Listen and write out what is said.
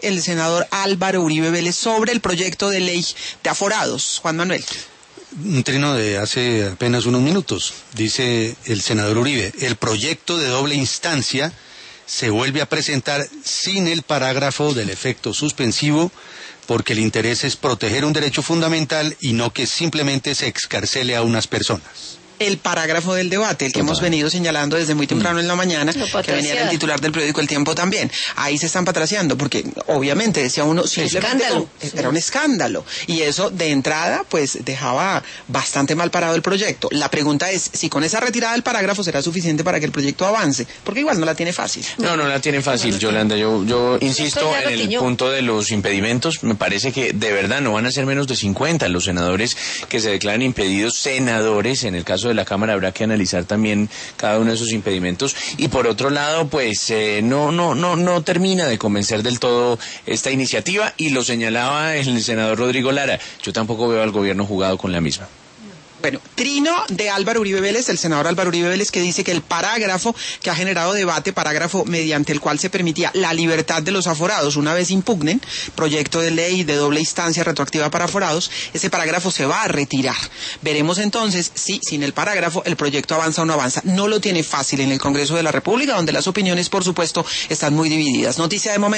el senador Álvaro Uribe Vélez sobre el proyecto de ley de aforados. Juan Manuel. Un trino de hace apenas unos minutos. Dice el senador Uribe, el proyecto de doble instancia se vuelve a presentar sin el parágrafo del efecto suspensivo porque el interés es proteger un derecho fundamental y no que simplemente se excarcele a unas personas. El parágrafo del debate, el que hemos venido señalando desde muy temprano en la mañana, que venía en el titular del periódico El Tiempo también. Ahí se están patraciando, porque obviamente decía uno, escándalo. Era un escándalo. Y eso de entrada, pues dejaba bastante mal parado el proyecto. La pregunta es si con esa retirada del parágrafo será suficiente para que el proyecto avance, porque igual no la tiene fácil. No la tiene fácil, Yolanda. Yo insisto en el punto de los impedimentos. Me parece que de verdad no van a ser menos de 50 los senadores que se declaran impedidos, senadores, en el caso de la Cámara habrá que analizar también cada uno de esos impedimentos. Y por otro lado, pues no termina de convencer del todo esta iniciativa, y lo señalaba el senador Rodrigo Lara. Yo tampoco veo al gobierno jugado con la misma. Bueno, trino de Álvaro Uribe Vélez, el senador Álvaro Uribe Vélez, que dice que el parágrafo que ha generado debate, parágrafo mediante el cual se permitía la libertad de los aforados una vez impugnen, proyecto de ley de doble instancia retroactiva para aforados, ese parágrafo se va a retirar. Veremos entonces si sin el parágrafo el proyecto avanza o no avanza. No lo tiene fácil en el Congreso de la República, donde las opiniones, por supuesto, están muy divididas. Noticia de momento.